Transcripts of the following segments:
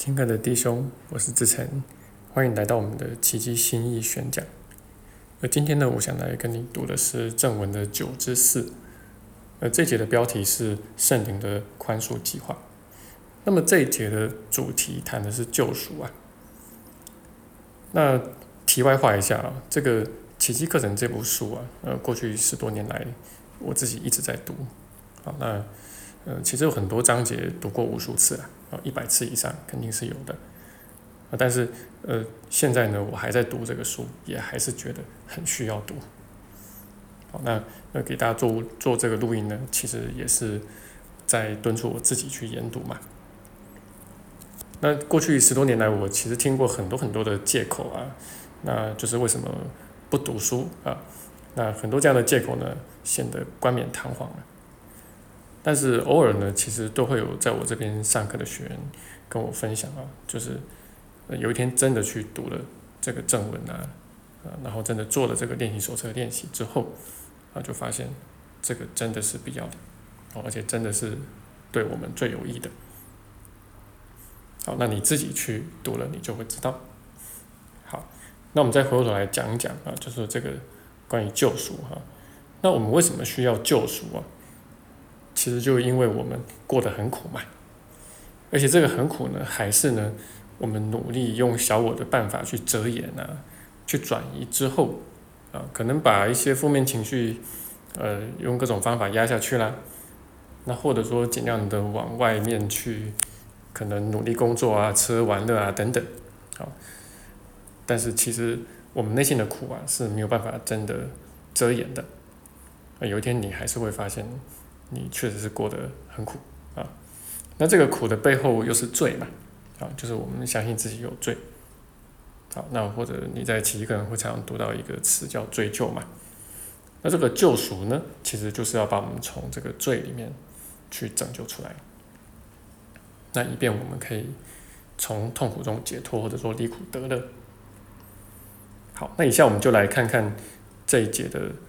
听课的弟兄，我是志成，欢迎来到我们的奇迹新意宣讲。今天呢，我想来跟你读的是正文的9之4。这一节的标题是圣灵的宽恕计划。那么这一节的主题谈的是救赎啊。那题外话一下啊，这个奇迹课程这部书啊，过去10多年来，我自己一直在读。好，那其实有很多章节读过无数次了，100次以上肯定是有的。但是现在呢，我还在读这个书，也还是觉得很需要读。好，那给大家做这个录音呢，其实也是在敦促我自己去研读嘛。那过去10多年来，我其实听过很多的借口啊，那就是为什么不读书啊？那很多这样的借口呢，显得冠冕堂皇了。但是偶尔呢，其实都会有在我这边上课的学员跟我分享啊，就是有一天真的去读了这个正文啊，然后真的做了这个练习手册练习之后啊，就发现这个真的是必要的，而且真的是对我们最有益的。好，那你自己去读了，你就会知道。好，那我们再回过头来讲一讲啊，就是这个关于救赎哈。那我们为什么需要救赎啊？其实就因为我们过得很苦嘛，而且这个很苦呢，还是呢，我们努力用小我的办法去遮掩啊，去转移之后啊，可能把一些负面情绪用各种方法压下去啦，那或者说尽量的往外面去，可能努力工作啊、吃喝玩乐啊等等，好，但是其实我们内心的苦啊是没有办法真的遮掩的，有一天你还是会发现你确实是过得很苦啊。那这个苦的背后又是罪嘛，啊，就是我们相信自己有罪。好，那或者你在奇迹课程会常常读到一个词叫追救嘛。那这个救赎呢，其实就是要把我们从这个罪里面去拯救出来，那以便我们可以从痛苦中解脱，或者说离苦得乐。好，那以下我们就来看看这一节的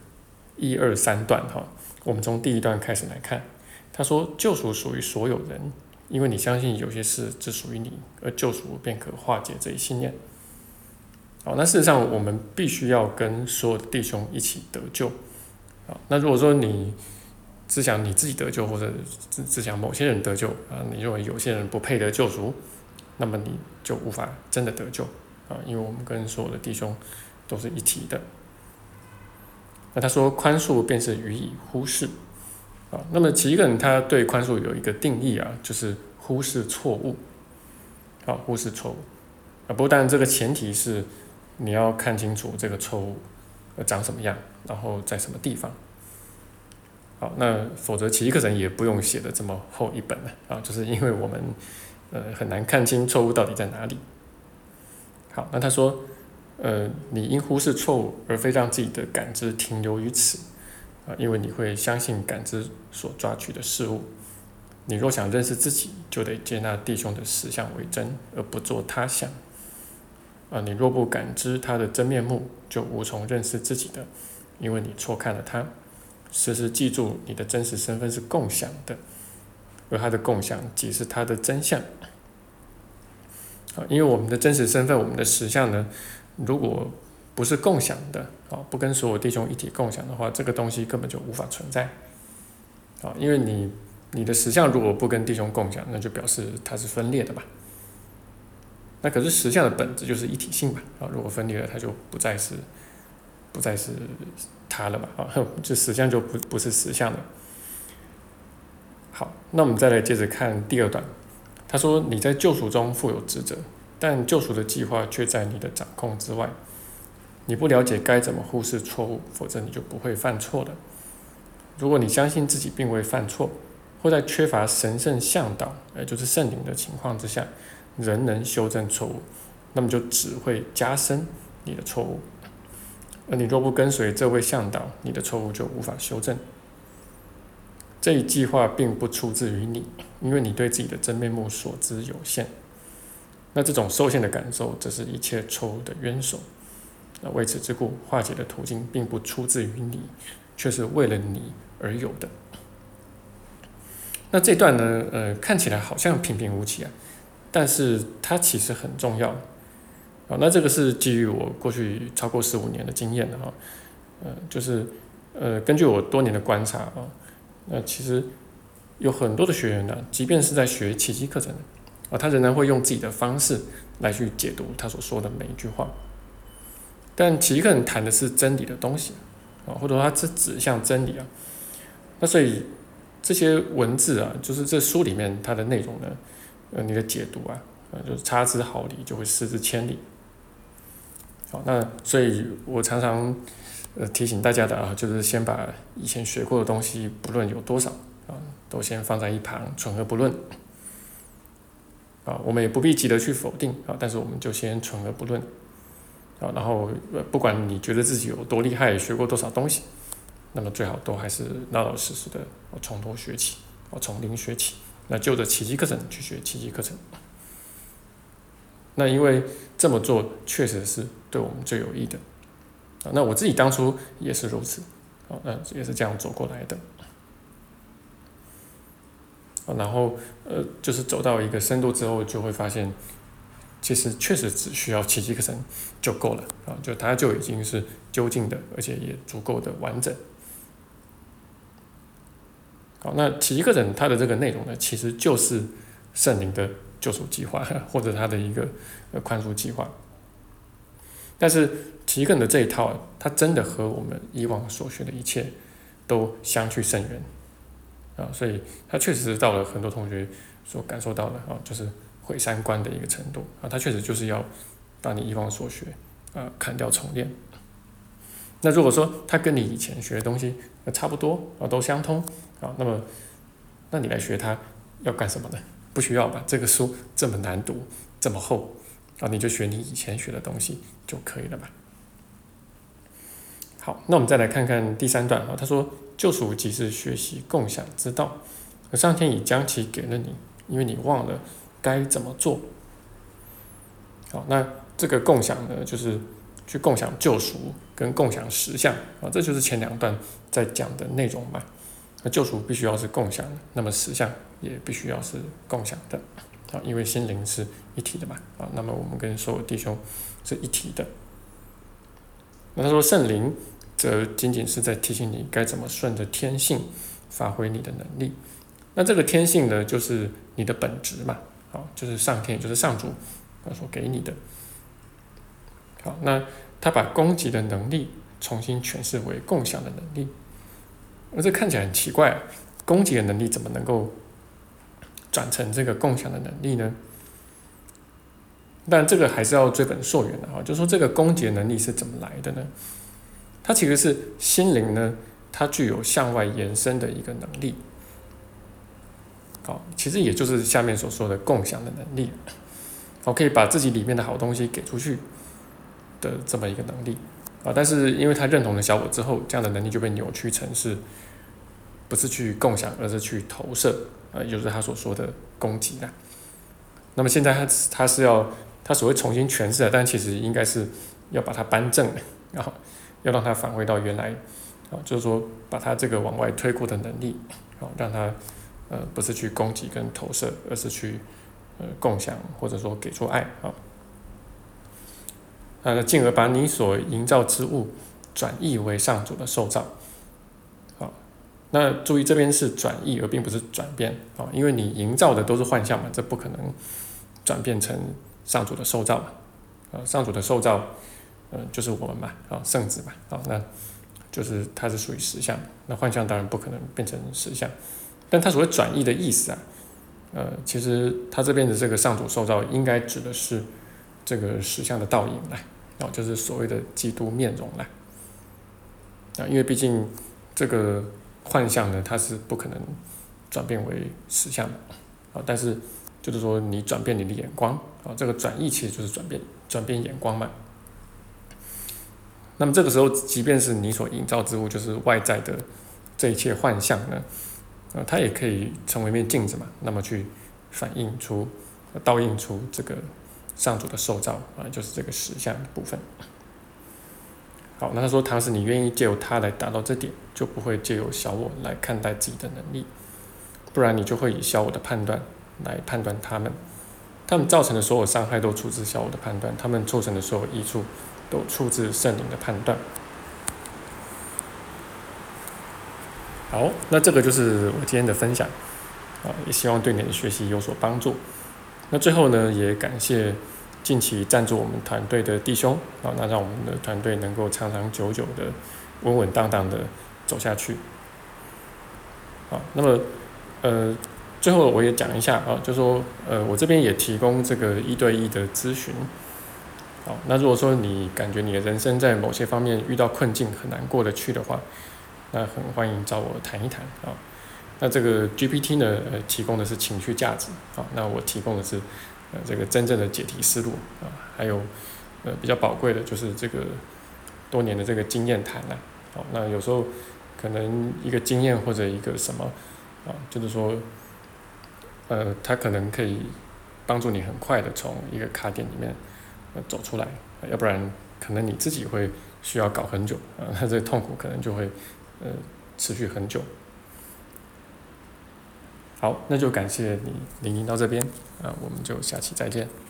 1、2、3段哈。我们从第1段开始来看，他说：“救赎属于所有人，因为你相信有些事只属于你，而救赎便可化解这一信念。”好，那事实上我们必须要跟所有的弟兄一起得救。好，那如果说你只想你自己得救，或者只想某些人得救啊，你认为有些人不配得救赎，那么你就无法真的得救啊，因为我们跟所有的弟兄都是一体的。那他说宽恕便是予以忽视啊。那么奇迹课程他对宽恕有一个定义啊，就是忽视错误。好，忽视错误啊。不过当然这个前提是你要看清楚这个错误长什么样，然后在什么地方。好，那否则奇迹课程也不用写的这么厚一本了啊，就是因为我们很难看清错误到底在哪里。好，那他说你因忽视错误而非让自己的感知停留于此啊，因为你会相信感知所抓取的事物。你若想认识自己，就得接纳弟兄的实相为真，而不做他想啊。你若不感知他的真面目，就无从认识自己的，因为你错看了他。时时记住你的真实身份是共享的，而他的共享即是他的真相啊。因为我们的真实身份，我们的实相呢，如果不是共享的啊，不跟所有弟兄一体共享的话，这个东西根本就无法存在啊。因为你的实相如果不跟弟兄共享，那就表示它是分裂的嘛。那可是实相的本质就是一体性嘛啊，如果分裂了，它就不再是它了嘛啊，这实相就不是实相了。好，那我们再来接着看第2段，他说你在救赎中负有职责，但救赎的计划却在你的掌控之外。你不了解该怎么忽视错误，否则你就不会犯错的。如果你相信自己并未犯错，或在缺乏神圣向导，也就是圣灵的情况之下，仍能修正错误，那么就只会加深你的错误。而你若不跟随这位向导，你的错误就无法修正。这一计划并不出自于你，因为你对自己的真面目所知有限。那这种受限的感受，这是一切错误的渊薮。为此之故，化解的途径并不出自于你，却是为了你而有的。那这段呢，看起来好像平平无奇啊， 但是它其实很重要。那这个是基于我过去超过15年的经验的就是根据我多年的观察其实有很多的学员呢，即便是在学奇迹课程他仍然会用自己的方式来去解读他所说的每一句话。但奇迹课程谈的是真理的东西或者说它是指向真理那所以这些文字就是这书里面它的内容呢，你的解读就是差之毫厘就会失之千里。那所以我常常提醒大家的就是先把以前学过的东西，不论有多少都先放在一旁，存而不论。我们也不必急着去否定但是我们就先存而不论。然后不管你觉得自己有多厉害，学过多少东西，那么最好都还是老老实实的从头学起，从零学起。那就着奇迹课程去学奇迹课程。那因为这么做确实是对我们最有益的那我自己当初也是如此也是这样走过来的然后就是走到一个深度之后，就会发现其实确实只需要奇迹课程就够了就它就已经是究竟的，而且也足够的完整。那奇迹课程它的这个内容呢，其实就是圣灵的救赎计划，或者它的一个宽恕计划。但是奇迹课程的这一套它真的和我们以往所学的一切都相去甚远所以它确实是到了很多同学所感受到的就是毁三观的一个程度它确实就是要把你以往所学砍掉重练。那如果说它跟你以前学的东西差不多都相通那么那你来学它要干什么呢？不需要吧，这个书这么难读，这么厚你就学你以前学的东西就可以了吧。好，那我们再来看看第3段他说救赎即是学习共享之道，上天已将其给了你，因为你忘了该怎么做。好，那这个共享呢，就是去共享救赎跟共享实相这就是前2段在讲的内容嘛。那救赎必须要是共享的，那么实相也必须要是共享的因为心灵是一体的嘛那么我们跟所有弟兄是一体的。那他说圣灵则仅仅是在提醒你该怎么顺着天性发挥你的能力。那这个天性呢，就是你的本质嘛就是上天，也就是上主所给你的。好，那他把供给的能力重新诠释为共享的能力。这看起来很奇怪供给的能力怎么能够转成这个共享的能力呢？但这个还是要追本溯源的就是说这个供给的能力是怎么来的呢？它其实是心灵呢，它具有向外延伸的一个能力其实也就是下面所说的共享的能力可以把自己里面的好东西给出去的这么一个能力但是因为他认同了小我之后，这样的能力就被扭曲成是不是去共享，而是去投射也就是他所说的供给啦。那么现在他是要他所谓重新诠释但其实应该是要把它扳正然后要让它返回到原来就是说把它这个往外推过的能力让它不是去供给跟投射，而是去共享或者说给出爱进而把你所营造之物转译为上主的受造那注意这边是转译而并不是转变因为你营造的都是幻象嘛，这不可能转变成上主的受造上主的受造就是我们嘛圣子嘛那就是它是属于实相，那幻象当然不可能变成实相。但它所谓转译的意思其实它这边的这个上主受造应该指的是这个实相的倒影来就是所谓的基督面容来因为毕竟这个幻象呢，它是不可能转变为实相的但是就是说你转变你的眼光这个转译其实就是转变眼光嘛。那么这个时候即便是你所营造之物，就是外在的这一切幻象呢它也可以成为一面镜子嘛，那么去反映出倒映出这个上主的受造就是这个实相的部分。好，那他说倘使你愿意借由它来达到这点，就不会借由小我来看待自己的能力，不然你就会以小我的判断来判断他们他们造成的所有伤害都出自小我的判断，他们促成的所有益处都出自圣灵的判断。好，那这个就是我今天的分享也希望对你的学习有所帮助。那最后呢，也感谢近期赞助我们团队的弟兄那让我们的团队能够长长久久的稳稳当当的走下去。那么最后我也讲一下就说我这边也提供这个1对1的咨询。那如果说你感觉你的人生在某些方面遇到困境很难过得去的话，那很欢迎找我谈一谈那这个 GPT 呢提供的是情绪价值那我提供的是这个真正的解题思路还有比较宝贵的就是这个多年的这个经验谈那有时候可能一个经验或者一个什么就是说它可能可以帮助你很快的从一个卡点里面走出来，要不然可能你自己会需要搞很久那这个痛苦可能就会持续很久。好，那就感谢你聆听到这边我们就下期再见。